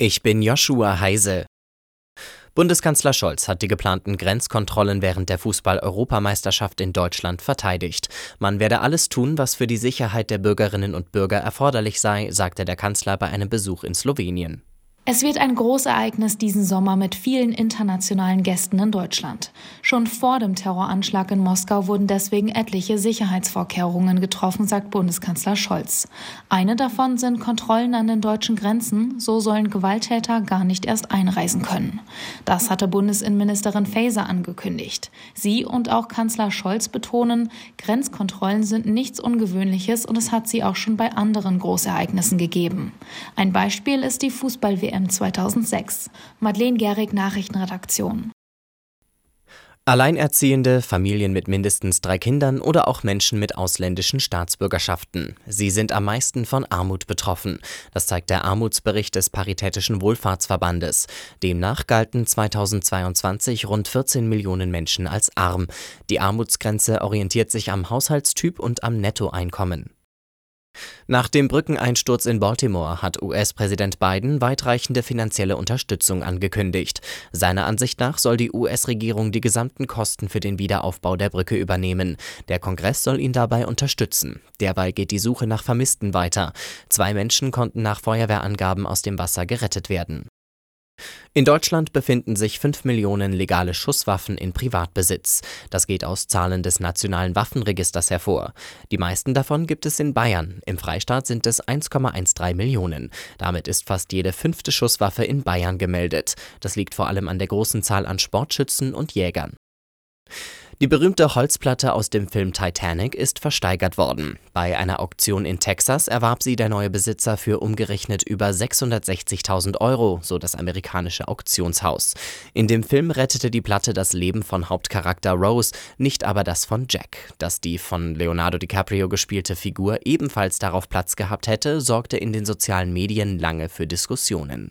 Ich bin Joshua Heise. Bundeskanzler Scholz hat die geplanten Grenzkontrollen während der Fußball-Europameisterschaft in Deutschland verteidigt. Man werde alles tun, was für die Sicherheit der Bürgerinnen und Bürger erforderlich sei, sagte der Kanzler bei einem Besuch in Slowenien. Es wird ein Großereignis diesen Sommer mit vielen internationalen Gästen in Deutschland. Schon vor dem Terroranschlag in Moskau wurden deswegen etliche Sicherheitsvorkehrungen getroffen, sagt Bundeskanzler Scholz. Eine davon sind Kontrollen an den deutschen Grenzen, so sollen Gewalttäter gar nicht erst einreisen können. Das hatte Bundesinnenministerin Faeser angekündigt. Sie und auch Kanzler Scholz betonen, Grenzkontrollen sind nichts Ungewöhnliches und es hat sie auch schon bei anderen Großereignissen gegeben. Ein Beispiel ist die Fußball-WM 2006. Madeleine Gehrig, Nachrichtenredaktion. Alleinerziehende, Familien mit mindestens 3 Kindern oder auch Menschen mit ausländischen Staatsbürgerschaften. Sie sind am meisten von Armut betroffen. Das zeigt der Armutsbericht des Paritätischen Wohlfahrtsverbandes. Demnach galten 2022 rund 14 Millionen Menschen als arm. Die Armutsgrenze orientiert sich am Haushaltstyp und am Nettoeinkommen. Nach dem Brückeneinsturz in Baltimore hat US-Präsident Biden weitreichende finanzielle Unterstützung angekündigt. Seiner Ansicht nach soll die US-Regierung die gesamten Kosten für den Wiederaufbau der Brücke übernehmen. Der Kongress soll ihn dabei unterstützen. Derweil geht die Suche nach Vermissten weiter. 2 Menschen konnten nach Feuerwehrangaben aus dem Wasser gerettet werden. In Deutschland befinden sich 5 Millionen legale Schusswaffen in Privatbesitz. Das geht aus Zahlen des Nationalen Waffenregisters hervor. Die meisten davon gibt es in Bayern. Im Freistaat sind es 1,13 Millionen. Damit ist fast jede 5. Schusswaffe in Bayern gemeldet. Das liegt vor allem an der großen Zahl an Sportschützen und Jägern. Die berühmte Holzplatte aus dem Film Titanic ist versteigert worden. Bei einer Auktion in Texas erwarb sie der neue Besitzer für umgerechnet über 660.000 €, so das amerikanische Auktionshaus. In dem Film rettete die Platte das Leben von Hauptcharakter Rose, nicht aber das von Jack. Dass die von Leonardo DiCaprio gespielte Figur ebenfalls darauf Platz gehabt hätte, sorgte in den sozialen Medien lange für Diskussionen.